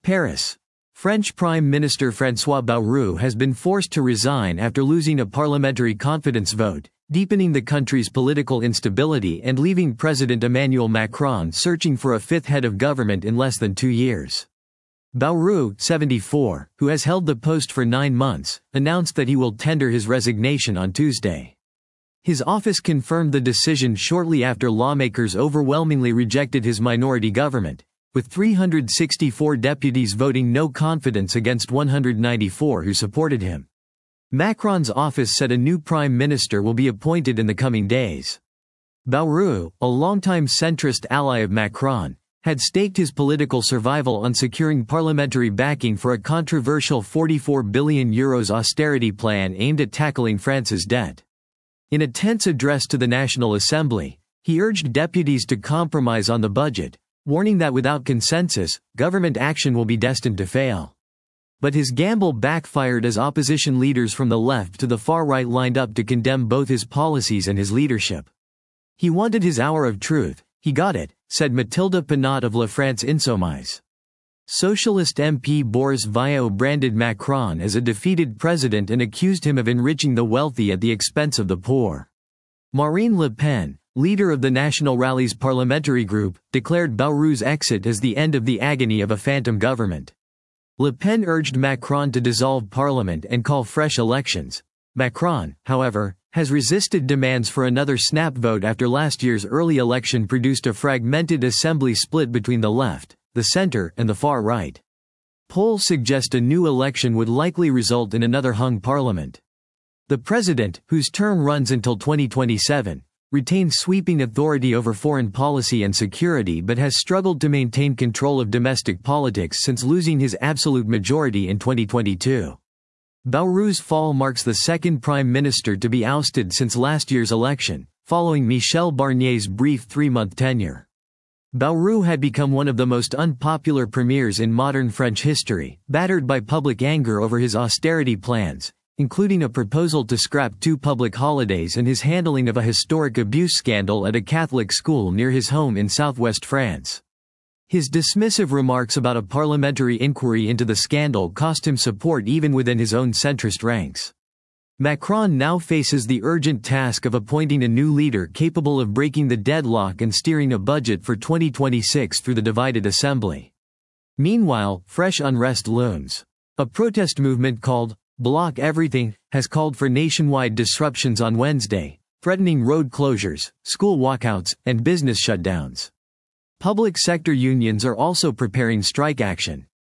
Paris. French Prime Minister François Bayrou has been forced to resign after losing a parliamentary confidence vote, deepening the country's political instability and leaving President Emmanuel Macron searching for a fifth head of government in less than 2 years. Bayrou, 74, who has held the post for 9 months, announced that he will tender his resignation on Tuesday. His office confirmed the decision shortly after lawmakers overwhelmingly rejected his minority government, with 364 deputies voting no confidence against 194 who supported him. Macron's office said a new prime minister will be appointed in the coming days. Bayrou, a longtime centrist ally of Macron, had staked his political survival on securing parliamentary backing for a controversial €44 billion austerity plan aimed at tackling France's debt. In a tense address to the National Assembly, he urged deputies to compromise on the budget, warning that without consensus, government action will be destined to fail. But his gamble backfired as opposition leaders from the left to the far right lined up to condemn both his policies and his leadership. He wanted his hour of truth, he got it, said Mathilde Panot of La France Insoumise. Socialist MP Boris Vallot branded Macron as a defeated president and accused him of enriching the wealthy at the expense of the poor. Marine Le Pen, leader of the National Rally's parliamentary group, declared Bayrou's exit as the end of the agony of a phantom government. Le Pen urged Macron to dissolve parliament and call fresh elections. Macron, however, has resisted demands for another snap vote after last year's early election produced a fragmented assembly split between the left, the center, and the far right. Polls suggest a new election would likely result in another hung parliament. The president, whose term runs until 2027, retains sweeping authority over foreign policy and security but has struggled to maintain control of domestic politics since losing his absolute majority in 2022. Bayrou's fall marks the second prime minister to be ousted since last year's election, following Michel Barnier's brief 3-month tenure. Bayrou had become one of the most unpopular premiers in modern French history, battered by public anger over his austerity plans, including a proposal to scrap 2 public holidays and his handling of a historic abuse scandal at a Catholic school near his home in southwest France. His dismissive remarks about a parliamentary inquiry into the scandal cost him support even within his own centrist ranks. Macron now faces the urgent task of appointing a new leader capable of breaking the deadlock and steering a budget for 2026 through the divided assembly. Meanwhile, fresh unrest looms. A protest movement called Block Everything has called for nationwide disruptions on Wednesday, threatening road closures, school walkouts, and business shutdowns. Public sector unions are also preparing strike action.